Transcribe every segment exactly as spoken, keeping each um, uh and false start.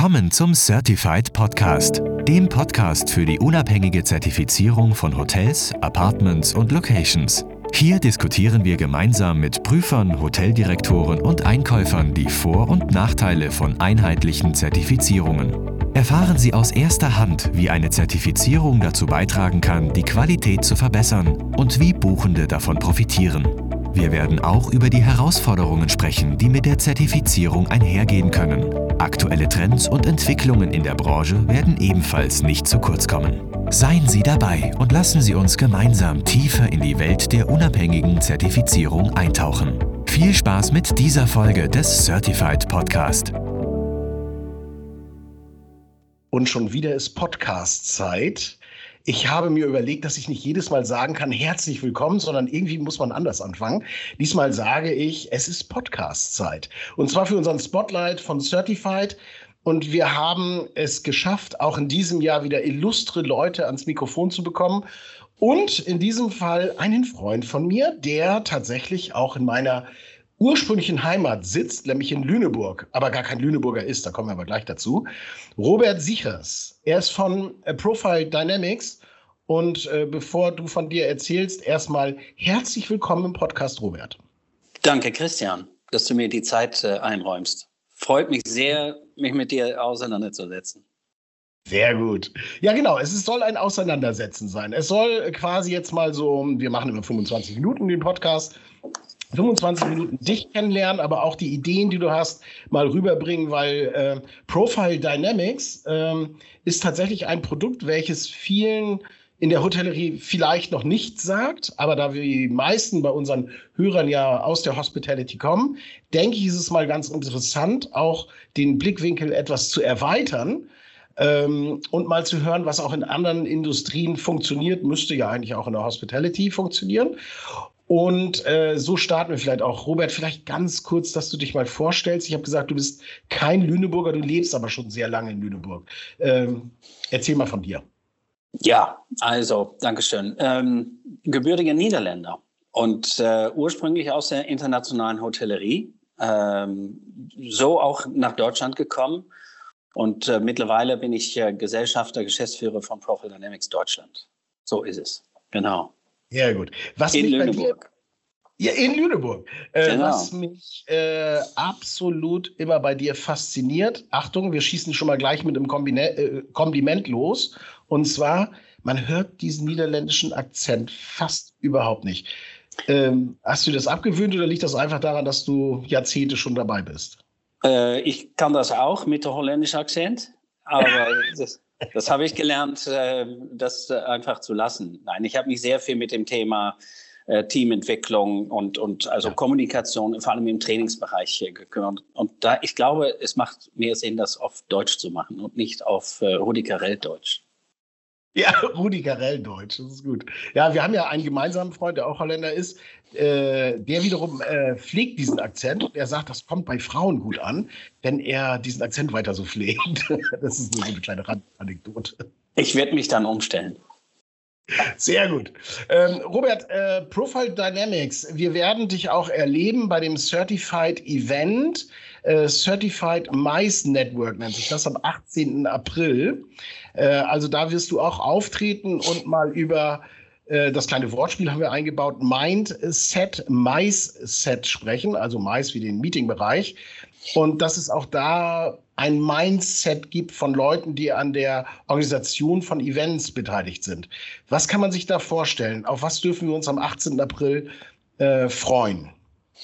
Willkommen zum Certified Podcast, dem Podcast für die unabhängige Zertifizierung von Hotels, Apartments und Locations. Hier diskutieren wir gemeinsam mit Prüfern, Hoteldirektoren und Einkäufern die Vor- und Nachteile von einheitlichen Zertifizierungen. Erfahren Sie aus erster Hand, wie eine Zertifizierung dazu beitragen kann, die Qualität zu verbessern und wie Buchende davon profitieren. Wir werden auch über die Herausforderungen sprechen, die mit der Zertifizierung einhergehen können. Aktuelle Trends und Entwicklungen in der Branche werden ebenfalls nicht zu kurz kommen. Seien Sie dabei und lassen Sie uns gemeinsam tiefer in die Welt der unabhängigen Zertifizierung eintauchen. Viel Spaß mit dieser Folge des Certified Podcast. Und schon wieder ist Podcast-Zeit. Ich habe mir überlegt, dass ich nicht jedes Mal sagen kann, herzlich willkommen, sondern irgendwie muss man anders anfangen. Diesmal sage ich, es ist Podcast-Zeit. Und zwar für unseren Spotlight von Certified. Und wir haben es geschafft, auch in diesem Jahr wieder illustre Leute ans Mikrofon zu bekommen. Und in diesem Fall einen Freund von mir, der tatsächlich auch in meiner ursprünglichen Heimat sitzt, nämlich in Lüneburg, aber gar kein Lüneburger ist, da kommen wir aber gleich dazu. Robert Sichers, er ist von äh, Profile Dynamics und äh, bevor du von dir erzählst, erstmal herzlich willkommen im Podcast, Robert. Danke, Christian, dass du mir die Zeit äh, einräumst. Freut mich sehr, mich mit dir auseinanderzusetzen. Sehr gut. Ja, genau. Es soll ein Auseinandersetzen sein. Es soll quasi jetzt mal so, wir machen immer fünfundzwanzig Minuten den Podcast, fünfundzwanzig Minuten dich kennenlernen, aber auch die Ideen, die du hast, mal rüberbringen, weil äh, Profile Dynamics äh, ist tatsächlich ein Produkt, welches vielen in der Hotellerie vielleicht noch nichts sagt, aber da wir die meisten bei unseren Hörern ja aus der Hospitality kommen, denke ich, ist es mal ganz interessant, auch den Blickwinkel etwas zu erweitern ähm, und mal zu hören, was auch in anderen Industrien funktioniert, müsste ja eigentlich auch in der Hospitality funktionieren. Und äh, so starten wir vielleicht auch. Robert, vielleicht ganz kurz, dass du dich mal vorstellst. Ich habe gesagt, du bist kein Lüneburger, du lebst aber schon sehr lange in Lüneburg. Ähm, erzähl mal von dir. Ja, also, Dankeschön. Ähm, gebürtiger Niederländer und äh, ursprünglich aus der internationalen Hotellerie. Ähm, so auch nach Deutschland gekommen. Und äh, mittlerweile bin ich äh, Gesellschafter, Geschäftsführer von Profile Dynamics Deutschland. So ist es, genau. Ja, gut. Was in mich Lüneburg. Bei dir, ja, in Lüneburg. Äh, Genau. Was mich äh, absolut immer bei dir fasziniert, Achtung, wir schießen schon mal gleich mit einem Kombine- äh, Kompliment los. Und zwar, man hört diesen niederländischen Akzent fast überhaupt nicht. Ähm, hast du das abgewöhnt oder liegt das einfach daran, dass du Jahrzehnte schon dabei bist? Äh, ich kann das auch mit der holländischen Akzent, aber das, das habe ich gelernt, äh, das äh, einfach zu lassen. Nein, ich habe mich sehr viel mit dem Thema äh, Teamentwicklung und, und also ja. Kommunikation, vor allem im Trainingsbereich äh, gekümmert. Und da, ich glaube, es macht mehr Sinn, das auf Deutsch zu machen und nicht auf äh, Rudi Carrell-Deutsch. Ja, Rudi Carrell-Deutsch, das ist gut. Ja, wir haben ja einen gemeinsamen Freund, der auch Holländer ist, äh, der wiederum äh, pflegt diesen Akzent und er sagt, das kommt bei Frauen gut an, wenn er diesen Akzent weiter so pflegt. Das ist nur so eine kleine Randanekdote. Ich werde mich dann umstellen. Sehr gut. Ähm, Robert, äh, Profile Dynamics, wir werden dich auch erleben bei dem Certified Event. Äh, Certified Mice Network nennt sich das am achtzehnten April. Äh, also da wirst du auch auftreten und mal über äh, das kleine Wortspiel haben wir eingebaut, Mindset, Mice-Set sprechen, also Mice wie den Meetingbereich. Und dass es auch da ein Mindset gibt von Leuten, die an der Organisation von Events beteiligt sind. Was kann man sich da vorstellen? Auf was dürfen wir uns am achtzehnten April äh, freuen?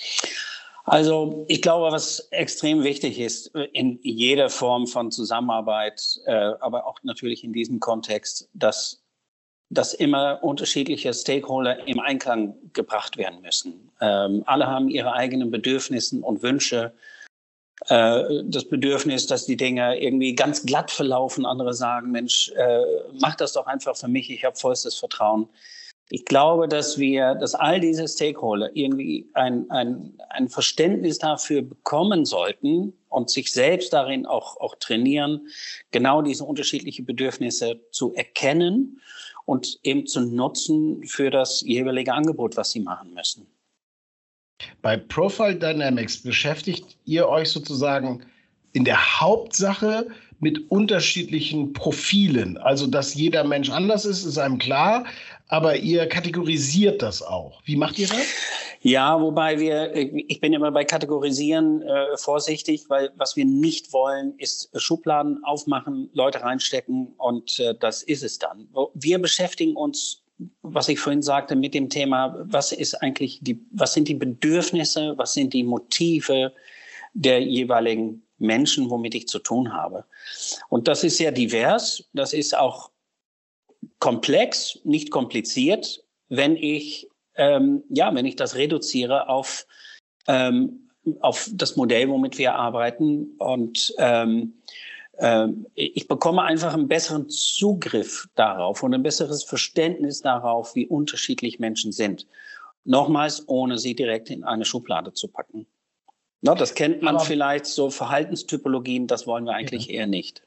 Also ich glaube, was extrem wichtig ist in jeder Form von Zusammenarbeit, äh, aber auch natürlich in diesem Kontext, dass, dass immer unterschiedliche Stakeholder im Einklang gebracht werden müssen. Ähm, alle haben ihre eigenen Bedürfnisse und Wünsche. Äh, das Bedürfnis, dass die Dinge irgendwie ganz glatt verlaufen. Andere sagen, Mensch, äh, mach das doch einfach für mich, ich habe vollstes Vertrauen. Ich glaube, dass wir, dass all diese Stakeholder irgendwie ein, ein, ein Verständnis dafür bekommen sollten und sich selbst darin auch, auch trainieren, genau diese unterschiedlichen Bedürfnisse zu erkennen und eben zu nutzen für das jeweilige Angebot, was sie machen müssen. Bei Profile Dynamics beschäftigt ihr euch sozusagen in der Hauptsache mit unterschiedlichen Profilen. Also, dass jeder Mensch anders ist, ist einem klar, aber ihr kategorisiert das auch. Wie macht ihr das? Ja, wobei wir, ich bin immer bei Kategorisieren äh, vorsichtig, weil was wir nicht wollen, ist Schubladen aufmachen, Leute reinstecken und äh, das ist es dann. Wir beschäftigen uns, was ich vorhin sagte, mit dem Thema, was ist eigentlich die, was sind die Bedürfnisse, was sind die Motive der jeweiligen Menschen, womit ich zu tun habe. Und das ist sehr divers, das ist auch komplex, nicht kompliziert, wenn ich Ähm, ja, wenn ich das reduziere auf, ähm, auf das Modell, womit wir arbeiten. Und ähm, ähm, ich bekomme einfach einen besseren Zugriff darauf und ein besseres Verständnis darauf, wie unterschiedlich Menschen sind. Nochmals, ohne sie direkt in eine Schublade zu packen. No, das kennt man Aber, vielleicht, so Verhaltenstypologien, das wollen wir eigentlich ja. eher nicht.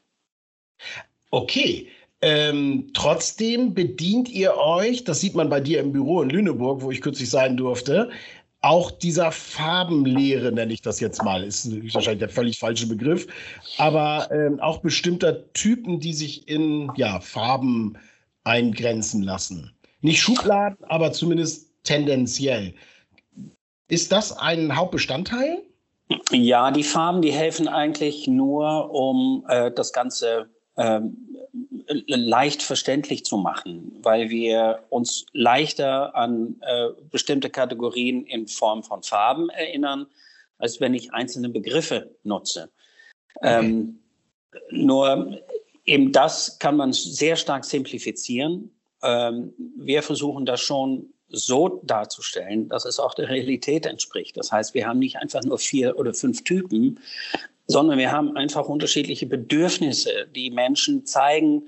Okay. Ähm, trotzdem bedient ihr euch, das sieht man bei dir im Büro in Lüneburg, wo ich kürzlich sein durfte, auch dieser Farbenlehre, nenne ich das jetzt mal, ist wahrscheinlich der völlig falsche Begriff, aber ähm, auch bestimmter Typen, die sich in ja, Farben eingrenzen lassen. Nicht Schubladen, aber zumindest tendenziell. Ist das ein Hauptbestandteil? Ja, die Farben, die helfen eigentlich nur, um äh, das Ganze ähm, leicht verständlich zu machen, weil wir uns leichter an äh, bestimmte Kategorien in Form von Farben erinnern, als wenn ich einzelne Begriffe nutze. Okay. Ähm, nur eben das kann man sehr stark simplifizieren. Ähm, wir versuchen das schon so darzustellen, dass es auch der Realität entspricht. Das heißt, wir haben nicht einfach nur vier oder fünf Typen, sondern wir haben einfach unterschiedliche Bedürfnisse, die Menschen zeigen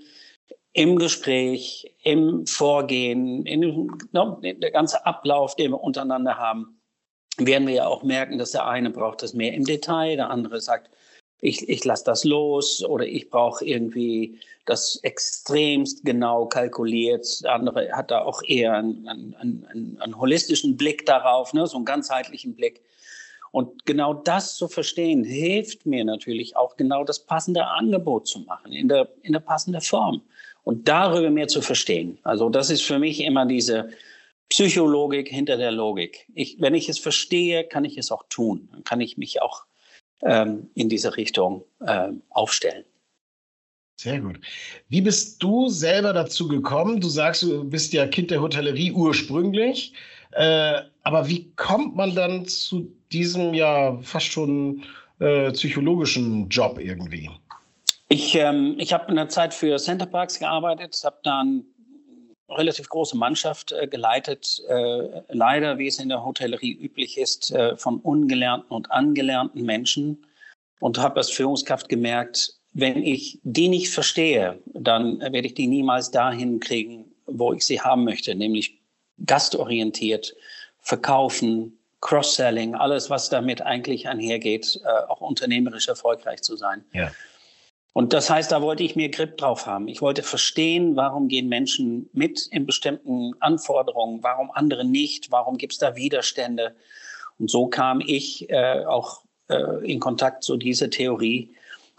im Gespräch, im Vorgehen, in, no, der ganze Ablauf, den wir untereinander haben, werden wir ja auch merken, dass der eine braucht das mehr im Detail, der andere sagt, ich, ich lasse das los oder ich brauche irgendwie das extremst genau kalkuliert. Der andere hat da auch eher einen, einen, einen, einen holistischen Blick darauf, ne, so einen ganzheitlichen Blick. Und genau das zu verstehen, hilft mir natürlich auch genau das passende Angebot zu machen, in der, in der passenden Form. Und darüber mehr zu verstehen. Also das ist für mich immer diese Psychologik hinter der Logik. Ich, wenn ich es verstehe, kann ich es auch tun. Dann kann ich mich auch ähm, in diese Richtung ähm, aufstellen. Sehr gut. Wie bist du selber dazu gekommen? Du sagst, du bist ja Kind der Hotellerie ursprünglich. Äh, aber wie kommt man dann zu diesem ja fast schon äh, psychologischen Job irgendwie? Ich, ähm, ich habe in der Zeit für Centerparks gearbeitet, habe dann eine relativ große Mannschaft äh, geleitet. Äh, leider, wie es in der Hotellerie üblich ist, äh, von ungelernten und angelernten Menschen. Und habe als Führungskraft gemerkt, wenn ich die nicht verstehe, dann werde ich die niemals dahin kriegen, wo ich sie haben möchte, nämlich gastorientiert, verkaufen, Cross-Selling, alles, was damit eigentlich einhergeht, äh, auch unternehmerisch erfolgreich zu sein. Ja. Und das heißt, da wollte ich mir Grip drauf haben. Ich wollte verstehen, warum gehen Menschen mit in bestimmten Anforderungen, warum andere nicht, warum gibt es da Widerstände. Und so kam ich äh, auch äh, in Kontakt zu dieser Theorie,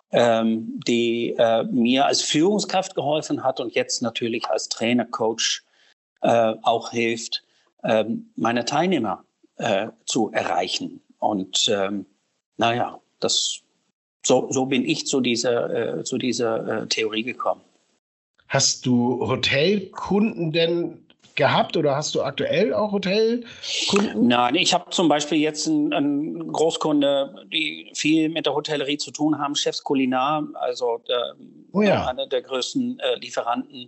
ähm, die äh, mir als Führungskraft geholfen hat und jetzt natürlich als Trainer, Coach äh, auch hilft, äh, meine Teilnehmer äh, zu erreichen. Und ähm, naja, das So, so bin ich zu dieser, äh, zu dieser äh, Theorie gekommen. Hast du Hotelkunden denn gehabt oder hast du aktuell auch Hotelkunden? Nein, ich habe zum Beispiel jetzt einen, einen Großkunde, die viel mit der Hotellerie zu tun haben, Chefs Culinar, also der, oh ja. einer der größten äh, Lieferanten.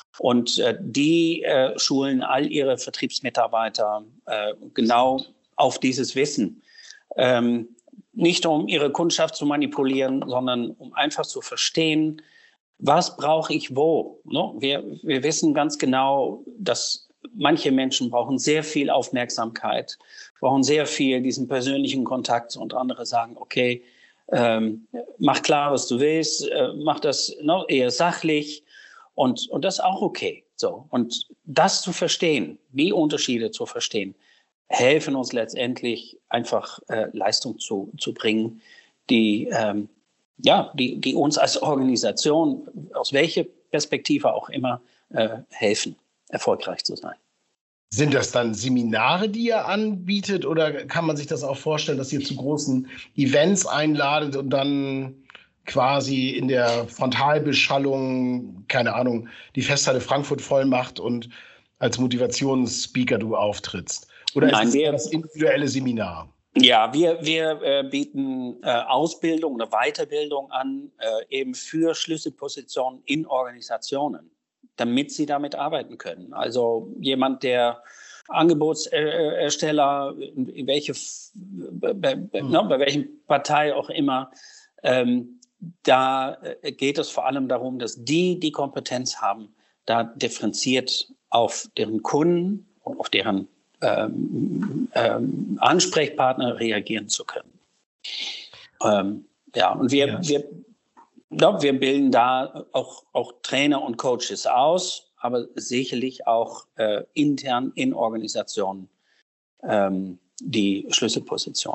Und äh, die äh, schulen all ihre Vertriebsmitarbeiter äh, genau auf dieses Wissen. Ähm, Nicht um ihre Kundschaft zu manipulieren, sondern um einfach zu verstehen, was brauche ich wo. Ne? Wir, wir wissen ganz genau, dass manche Menschen brauchen sehr viel Aufmerksamkeit, brauchen sehr viel diesen persönlichen Kontakt und andere sagen, okay, ähm, mach klar, was du willst, äh, mach das ne, eher sachlich und, und das ist auch okay. So. Und das zu verstehen, die Unterschiede zu verstehen, helfen uns letztendlich einfach äh, Leistung zu, zu bringen, die, ähm, ja, die, die uns als Organisation, aus welcher Perspektive auch immer, äh, helfen, erfolgreich zu sein. Sind das dann Seminare, die ihr anbietet, oder kann man sich das auch vorstellen, dass ihr zu großen Events einladet und dann quasi in der Frontalbeschallung, keine Ahnung, die Festhalle Frankfurt voll macht und als Motivationsspeaker du auftrittst? Oder Nein, ist das wir, das individuelle Seminar? Ja, wir, wir äh, bieten äh, Ausbildung oder Weiterbildung an, äh, eben für Schlüsselpositionen in Organisationen, damit sie damit arbeiten können. Also jemand, der Angebotsersteller, in welche, bei, bei, mhm. ne, bei welchen Partei auch immer, ähm, da geht es vor allem darum, dass die die Kompetenz haben, da differenziert auf deren Kunden und auf deren ähm, ähm, Ansprechpartner reagieren zu können. Ähm, ja, und wir, ja. wir, ja, wir bilden da auch, auch Trainer und Coaches aus, aber sicherlich auch äh, intern in Organisationen ähm, die Schlüsselposition.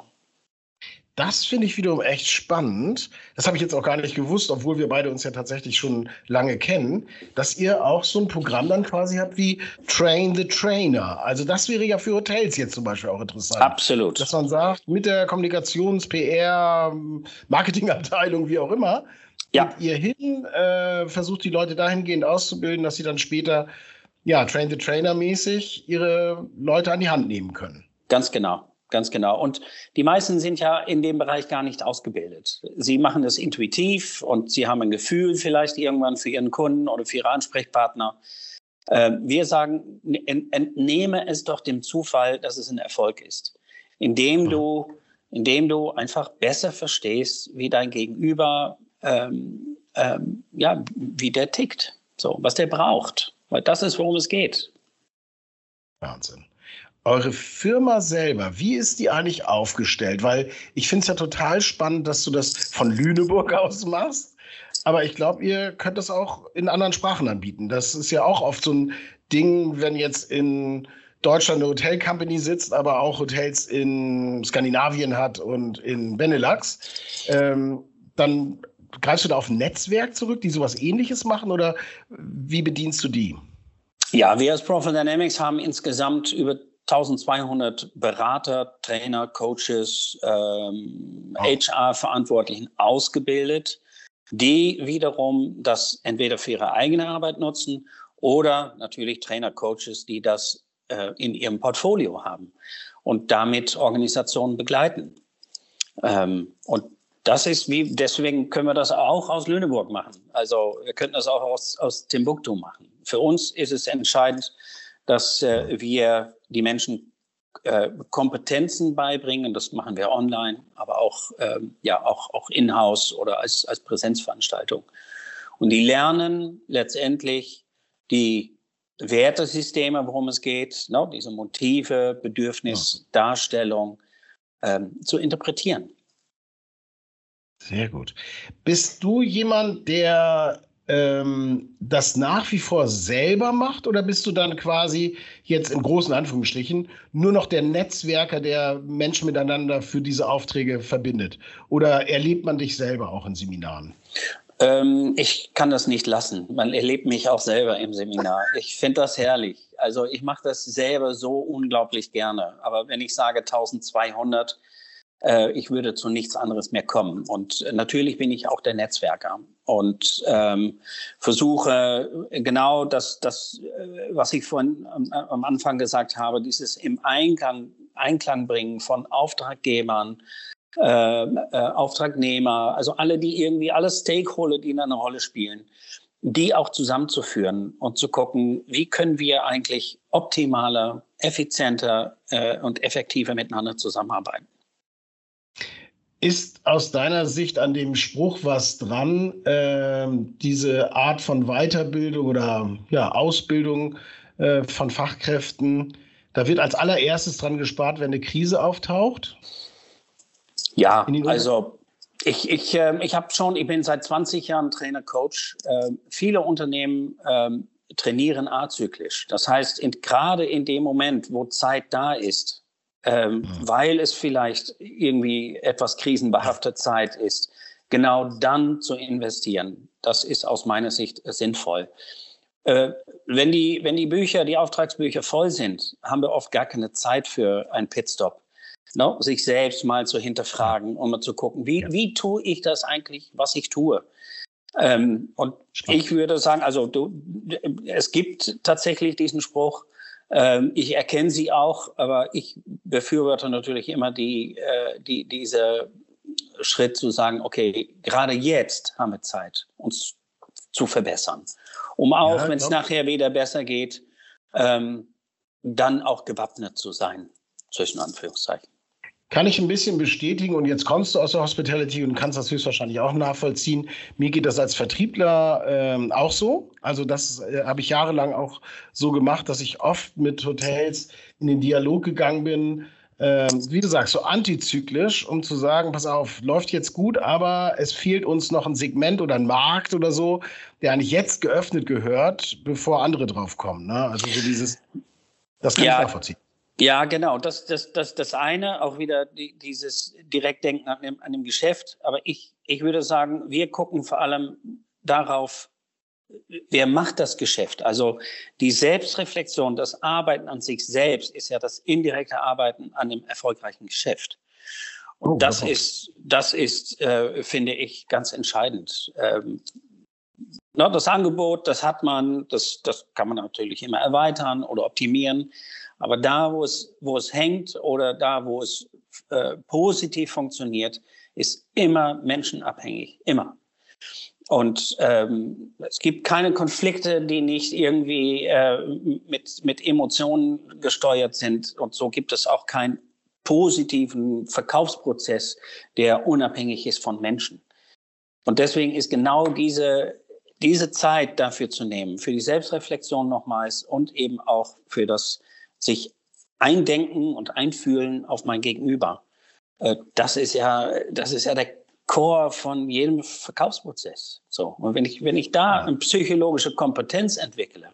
Das finde ich wiederum echt spannend. Das habe ich jetzt auch gar nicht gewusst, obwohl wir beide uns ja tatsächlich schon lange kennen, dass ihr auch so ein Programm dann quasi habt wie Train the Trainer. Also das wäre ja für Hotels jetzt zum Beispiel auch interessant. Absolut. Dass man sagt, mit der Kommunikations-, P R-, Marketingabteilung, wie auch immer, ja. geht ihr hin, äh, versucht die Leute dahingehend auszubilden, dass sie dann später, ja, Train the Trainer mäßig ihre Leute an die Hand nehmen können. Ganz genau. Ganz genau. Und die meisten sind ja in dem Bereich gar nicht ausgebildet. Sie machen das intuitiv und sie haben ein Gefühl vielleicht irgendwann für ihren Kunden oder für ihre Ansprechpartner. Äh, wir sagen, entnehme es doch dem Zufall, dass es ein Erfolg ist. Indem du, indem du einfach besser verstehst, wie dein Gegenüber, ähm, ähm, ja, wie der tickt, so, was der braucht. Weil das ist, worum es geht. Wahnsinn. Eure Firma selber, wie ist die eigentlich aufgestellt? Weil ich finde es ja total spannend, dass du das von Lüneburg aus machst. Aber ich glaube, ihr könnt das auch in anderen Sprachen anbieten. Das ist ja auch oft so ein Ding, wenn jetzt in Deutschland eine Hotel-Company sitzt, aber auch Hotels in Skandinavien hat und in Benelux. Ähm, dann greifst du da auf ein Netzwerk zurück, die sowas Ähnliches machen? Oder wie bedienst du die? Ja, wir als Profit Dynamics haben insgesamt über eintausendzweihundert Berater, Trainer, Coaches, ähm, oh. H R-Verantwortlichen ausgebildet, die wiederum das entweder für ihre eigene Arbeit nutzen oder natürlich Trainer, Coaches, die das äh, in ihrem Portfolio haben und damit Organisationen begleiten. Ähm, und das ist wie, deswegen können wir das auch aus Lüneburg machen. Also wir könnten das auch aus, aus Timbuktu machen. Für uns ist es entscheidend, dass äh, wir die Menschen äh, Kompetenzen beibringen. Das machen wir online, aber auch, äh, ja, auch, auch in-house oder als, als Präsenzveranstaltung. Und die lernen letztendlich die Wertesysteme, worum es geht, ne, diese Motive, Bedürfnis, Darstellung ähm, zu interpretieren. Sehr gut. Bist du jemand, der ähm, das nach wie vor selber macht, oder bist du dann quasi jetzt in großen Anführungsstrichen nur noch der Netzwerker, der Menschen miteinander für diese Aufträge verbindet? Oder erlebt man dich selber auch in Seminaren? Ähm, ich kann das nicht lassen. Man erlebt mich auch selber im Seminar. Ich finde das herrlich. Also ich mache das selber so unglaublich gerne. Aber wenn ich sage eintausendzweihundert, ich würde zu nichts anderes mehr kommen. Und natürlich bin ich auch der Netzwerker und ähm, versuche genau das, das, was ich vorhin am, am Anfang gesagt habe, dieses im Einklang, Einklang bringen von Auftraggebern, äh, äh, Auftragnehmer, also alle, die irgendwie, alle Stakeholder, die eine Rolle spielen, die auch zusammenzuführen und zu gucken, wie können wir eigentlich optimaler, effizienter äh, und effektiver miteinander zusammenarbeiten. Ist aus deiner Sicht an dem Spruch was dran, äh, diese Art von Weiterbildung oder ja, Ausbildung äh, von Fachkräften, da wird als allererstes dran gespart, wenn eine Krise auftaucht? Ja, also ich, ich, äh, ich habe schon, ich bin seit zwanzig Jahren Trainer, Coach. Äh, viele Unternehmen äh, trainieren azyklisch. Das heißt, in, gerade in dem Moment, wo Zeit da ist, Ähm, mhm. weil es vielleicht irgendwie etwas krisenbehaftet Zeit ist, genau dann zu investieren. Das ist aus meiner Sicht sinnvoll. Äh, wenn die, wenn die Bücher, die Auftragsbücher voll sind, haben wir oft gar keine Zeit für einen Pitstop. No? Sich selbst mal zu hinterfragen und mal zu gucken, wie, ja. wie tue ich das eigentlich, was ich tue? Ähm, und Spannend. Ich würde sagen, also du, es gibt tatsächlich diesen Spruch, ähm, ich erkenne sie auch, aber ich befürworte natürlich immer die, äh, die, diese Schritt zu sagen, okay, gerade jetzt haben wir Zeit, uns zu verbessern. Um auch, ja, wenn es nachher wieder besser geht, ähm, dann auch gewappnet zu sein, zwischen Anführungszeichen. Kann ich ein bisschen bestätigen, und jetzt kommst du aus der Hospitality und kannst das höchstwahrscheinlich auch nachvollziehen. Mir geht das als Vertriebler ähm, auch so. Also das äh, habe ich jahrelang auch so gemacht, dass ich oft mit Hotels in den Dialog gegangen bin. Ähm, wie du sagst, so antizyklisch, um zu sagen, pass auf, läuft jetzt gut, aber es fehlt uns noch ein Segment oder ein Markt oder so, der eigentlich jetzt geöffnet gehört, bevor andere drauf kommen. Ne? Also so dieses, das kann ja. ich nachvollziehen. Ja, genau. Das, das, das, das eine, auch wieder die, dieses Direktdenken an dem, an dem Geschäft. Aber ich, ich würde sagen, wir gucken vor allem darauf, wer macht das Geschäft? Also die Selbstreflexion, das Arbeiten an sich selbst ist ja das indirekte Arbeiten an dem erfolgreichen Geschäft. Und oh, das, ist, das ist, äh, finde ich, ganz entscheidend. Ähm, na, das Angebot, das hat man, das, das kann man natürlich immer erweitern oder optimieren. Aber da, wo es, wo es hängt oder da, wo es äh, positiv funktioniert, ist immer menschenabhängig, immer. Und ähm, es gibt keine Konflikte, die nicht irgendwie äh, mit, mit Emotionen gesteuert sind. Und so gibt es auch keinen positiven Verkaufsprozess, der unabhängig ist von Menschen. Und deswegen ist genau diese, diese Zeit dafür zu nehmen, für die Selbstreflexion nochmals und eben auch für das sich eindenken und einfühlen auf mein Gegenüber. Äh, das ist ja, das ist ja der Core von jedem Verkaufsprozess. So. Und wenn ich, wenn ich da eine psychologische Kompetenz entwickle,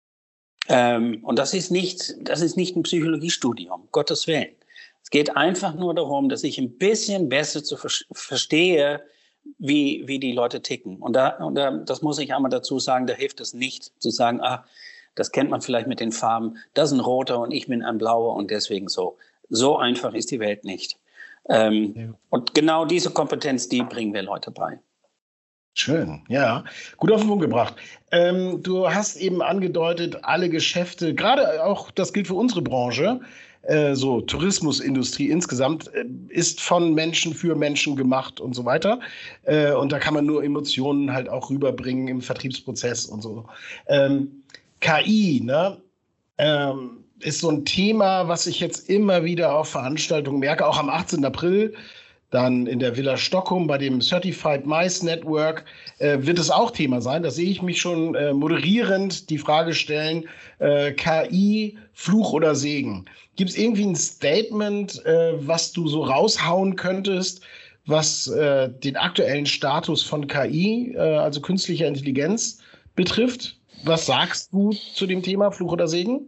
ähm, und das ist nicht, das ist nicht ein Psychologiestudium, um Gottes Willen. Es geht einfach nur darum, dass ich ein bisschen besser zu ver- verstehe, wie, wie die Leute ticken. Und da, und da, das muss ich einmal dazu sagen, da hilft es nicht zu sagen, ah, das kennt man vielleicht mit den Farben, das ist ein roter und ich bin ein blauer und deswegen so. So einfach ist die Welt nicht. Ähm, ja. Und genau diese Kompetenz, die bringen wir Leute bei. Schön, ja. Gut auf den Punkt gebracht. Ähm, du hast eben angedeutet, alle Geschäfte, gerade auch, das gilt für unsere Branche, äh, so Tourismusindustrie insgesamt, äh, ist von Menschen für Menschen gemacht und so weiter. Äh, und da kann man nur Emotionen halt auch rüberbringen im Vertriebsprozess und so. Ähm, K I, ne, ähm, ist so ein Thema, was ich jetzt immer wieder auf Veranstaltungen merke, auch am achtzehnten April, dann in der Villa Stockholm bei dem Certified Mice Network äh, wird es auch Thema sein. Da sehe ich mich schon äh, moderierend die Frage stellen, äh, K I, Fluch oder Segen. Gibt es irgendwie ein Statement, äh, was du so raushauen könntest, was äh, den aktuellen Status von K I, äh, also künstlicher Intelligenz, betrifft? Was sagst du zu dem Thema Fluch oder Segen?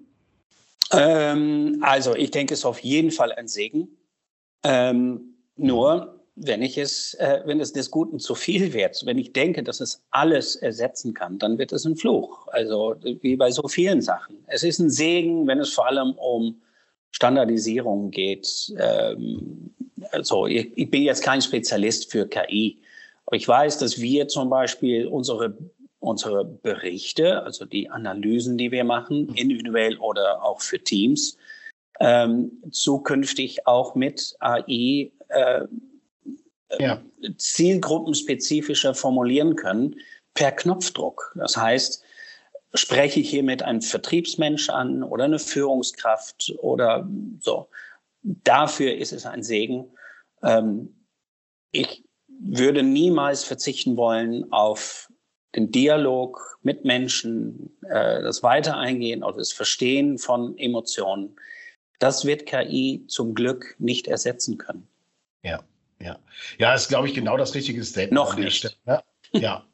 Ähm, also ich denke, es ist auf jeden Fall ein Segen. Ähm, nur, wenn ich es, äh, wenn es des Guten zu viel wird, wenn ich denke, dass es alles ersetzen kann, dann wird es ein Fluch. Also wie bei so vielen Sachen. Es ist ein Segen, wenn es vor allem um Standardisierung geht. Ähm, also ich, ich bin jetzt kein Spezialist für K I, aber ich weiß, dass wir zum Beispiel unsere Unsere Berichte, also die Analysen, die wir machen, individuell oder auch für Teams, ähm, zukünftig auch mit A I äh, ja. zielgruppenspezifischer formulieren können per Knopfdruck. Das heißt, spreche ich hier mit einem Vertriebsmensch an oder eine Führungskraft oder so. Dafür ist es ein Segen. Ähm, ich würde niemals verzichten wollen auf den Dialog mit Menschen, äh, das Weitereingehen oder das Verstehen von Emotionen, das wird K I zum Glück nicht ersetzen können. Ja, ja. Ja, ist, glaube ich, genau das richtige Statement. Noch nicht. Ja, ja,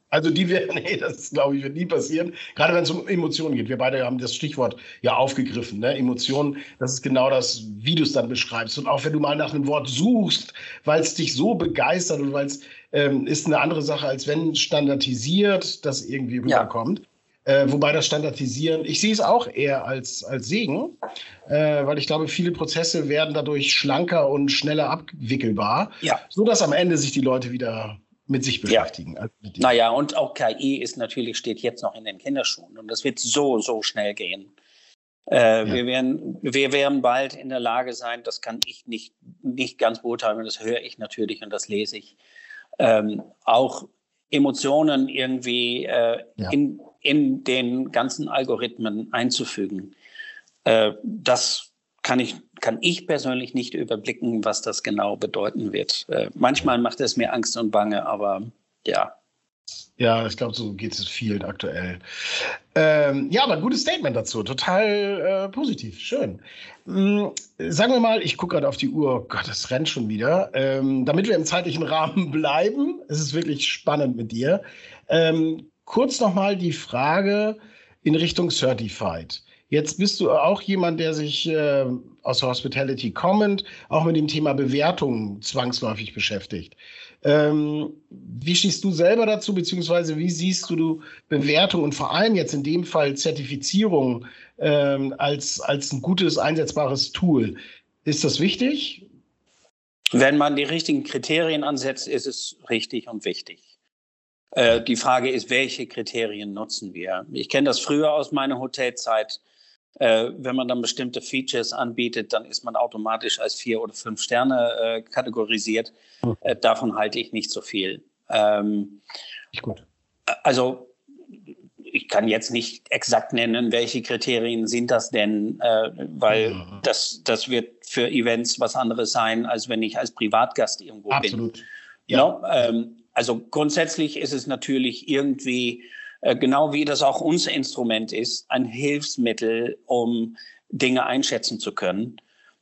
Also die werden, nee, das glaube ich, wird nie passieren. Gerade wenn es um Emotionen geht. Wir beide haben das Stichwort ja aufgegriffen. Ne? Emotionen, das ist genau das, wie du es dann beschreibst. Und auch wenn du mal nach einem Wort suchst, weil es dich so begeistert und weil es ähm, ist eine andere Sache, als wenn standardisiert das irgendwie rüberkommt. Ja. Äh, wobei das Standardisieren, ich sehe es auch eher als, als Segen, äh, weil ich glaube, viele Prozesse werden dadurch schlanker und schneller abwickelbar, ja. sodass am Ende sich die Leute wieder mit sich beschäftigen. Ja. Also mit naja, und auch K I ist natürlich, steht jetzt noch in den Kinderschuhen und das wird so, so schnell gehen. Äh, ja. wir, werden, wir werden bald in der Lage sein, das kann ich nicht, nicht ganz beurteilen, das höre ich natürlich und das lese ich, ähm, auch Emotionen irgendwie äh, ja. in, in den ganzen Algorithmen einzufügen. Äh, das kann ich, kann ich persönlich nicht überblicken, was das genau bedeuten wird. Äh, manchmal macht es mir Angst und Bange, aber ja. Ja, ich glaube, so geht es vielen aktuell. Ähm, ja, aber gutes Statement dazu. Total äh, positiv. Schön. Ähm, sagen wir mal, ich gucke gerade auf die Uhr. Oh Gott, es rennt schon wieder. Ähm, damit wir im zeitlichen Rahmen bleiben, es ist wirklich spannend mit dir. Ähm, kurz nochmal die Frage in Richtung Certified. Jetzt bist du auch jemand, der sich äh, aus Hospitality kommend auch mit dem Thema Bewertung zwangsläufig beschäftigt. Ähm, wie stehst du selber dazu, beziehungsweise wie siehst du, du Bewertung und vor allem jetzt in dem Fall Zertifizierung ähm, als, als ein gutes, einsetzbares Tool? Ist das wichtig? Wenn man die richtigen Kriterien ansetzt, ist es richtig und wichtig. Äh, die Frage ist, welche Kriterien nutzen wir? Ich kenne das früher aus meiner Hotelzeit. Äh, wenn man dann bestimmte Features anbietet, dann ist man automatisch als vier oder fünf Sterne äh, kategorisiert. Äh, davon halte ich nicht so viel. Ähm, gut. Also ich kann jetzt nicht exakt nennen, welche Kriterien sind das denn, äh, weil ja. das, das wird für Events was anderes sein, als wenn ich als Privatgast irgendwo Absolut. bin. Ja. No? Ähm, also grundsätzlich ist es natürlich irgendwie genau wie das auch unser Instrument ist, ein Hilfsmittel, um Dinge einschätzen zu können.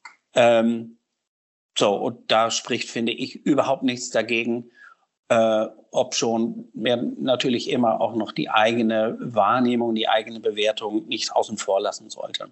Ähm, so, und da spricht, finde ich, überhaupt nichts dagegen, äh, ob schon man natürlich immer auch noch die eigene Wahrnehmung, die eigene Bewertung nicht außen vor lassen sollte.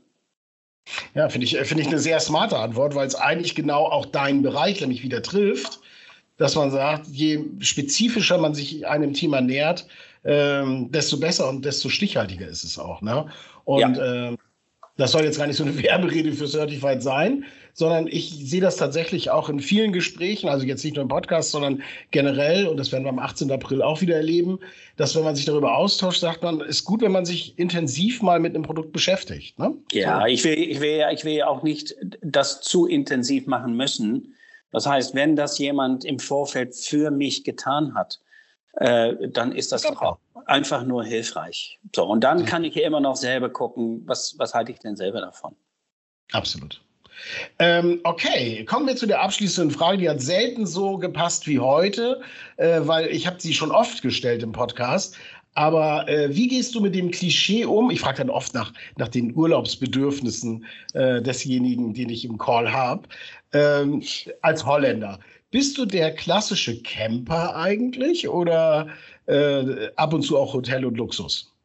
Ja, finde ich, finde ich eine sehr smarte Antwort, weil es eigentlich genau auch deinen Bereich nämlich wieder trifft, dass man sagt, je spezifischer man sich einem Thema nähert, ähm, desto besser und desto stichhaltiger ist es auch. Ne? Und ja. ähm, das soll jetzt gar nicht so eine Werberede für Certified sein, sondern ich sehe das tatsächlich auch in vielen Gesprächen, also jetzt nicht nur im Podcast, sondern generell, und das werden wir am achtzehnten April auch wieder erleben, dass wenn man sich darüber austauscht, sagt man, es ist gut, wenn man sich intensiv mal mit einem Produkt beschäftigt. Ne? Ja, so. ich will, ich will ja ich will ja auch nicht das zu intensiv machen müssen. Das heißt, wenn das jemand im Vorfeld für mich getan hat, äh, dann ist das doch auch einfach nur hilfreich. So, und dann kann ich ja immer noch selber gucken, was, was halte ich denn selber davon? Absolut. Ähm, okay, kommen wir zu der abschließenden Frage. Die hat selten so gepasst wie heute, äh, weil ich habe sie schon oft gestellt im Podcast. Aber äh, wie gehst du mit dem Klischee um? Ich frage dann oft nach, nach den Urlaubsbedürfnissen äh, desjenigen, den ich im Call habe, ähm, als Holländer. Bist du der klassische Camper eigentlich oder äh, ab und zu auch Hotel und Luxus?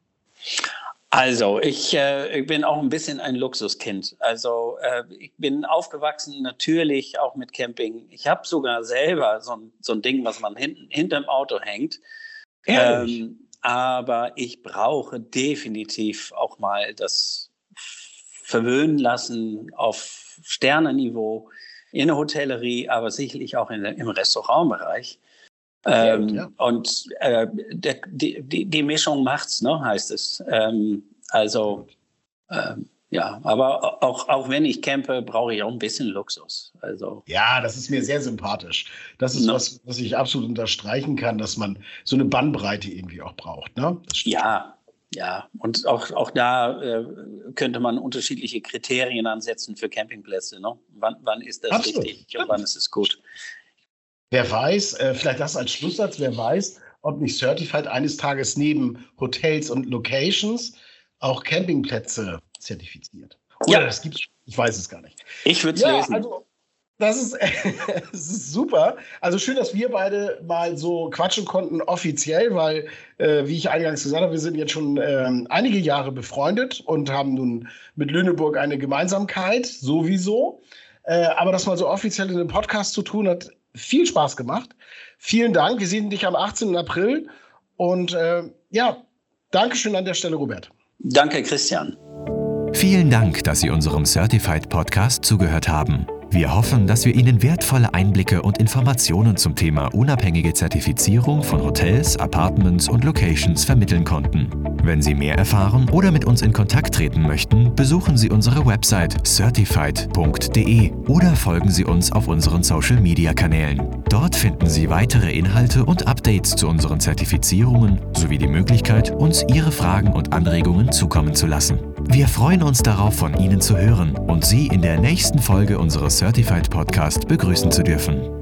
Also, ich, äh, ich bin auch ein bisschen ein Luxuskind. Also, äh, ich bin aufgewachsen natürlich auch mit Camping. Ich habe sogar selber so ein, so ein Ding, was man hinten hinterm Auto hängt. Ähm, aber ich brauche definitiv auch mal das Verwöhnen lassen auf Sternenniveau in der Hotellerie, aber sicherlich auch in, im Restaurantbereich. Ähm, ja. Und äh, der, die, die, die Mischung macht's, ne, heißt es. Ähm, also, ähm, ja, aber auch, auch wenn ich campe, brauche ich auch ein bisschen Luxus. Also, ja, das ist mir sehr sympathisch. Das ist no. was, was ich absolut unterstreichen kann, dass man so eine Bandbreite irgendwie auch braucht. Ne? Ja, ja. Und auch, auch da äh, könnte man unterschiedliche Kriterien ansetzen für Campingplätze. Ne? Wann, wann ist das absolut. richtig und wann ist es gut? Wer weiß, äh, vielleicht das als Schlusssatz, wer weiß, ob nicht Certified eines Tages neben Hotels und Locations auch Campingplätze zertifiziert. Oder ja. das gibt's, ich weiß es gar nicht. Ich würde es ja, lösen. Also, Das ist, das ist super. Also schön, dass wir beide mal so quatschen konnten offiziell, weil, äh, wie ich eingangs gesagt habe, wir sind jetzt schon ähm, einige Jahre befreundet und haben nun mit Lüneburg eine Gemeinsamkeit, sowieso. Äh, aber das mal so offiziell in einem Podcast zu tun, hat viel Spaß gemacht. Vielen Dank. Wir sehen dich am achtzehnten April. Und äh, ja, Dankeschön an der Stelle, Robert. Danke, Christian. Vielen Dank, dass Sie unserem Certified Podcast zugehört haben. Wir hoffen, dass wir Ihnen wertvolle Einblicke und Informationen zum Thema unabhängige Zertifizierung von Hotels, Apartments und Locations vermitteln konnten. Wenn Sie mehr erfahren oder mit uns in Kontakt treten möchten, besuchen Sie unsere Website certified punkt de oder folgen Sie uns auf unseren Social-Media-Kanälen. Dort finden Sie weitere Inhalte und Updates zu unseren Zertifizierungen sowie die Möglichkeit, uns Ihre Fragen und Anregungen zukommen zu lassen. Wir freuen uns darauf, von Ihnen zu hören und Sie in der nächsten Folge unseres Certified Podcast begrüßen zu dürfen.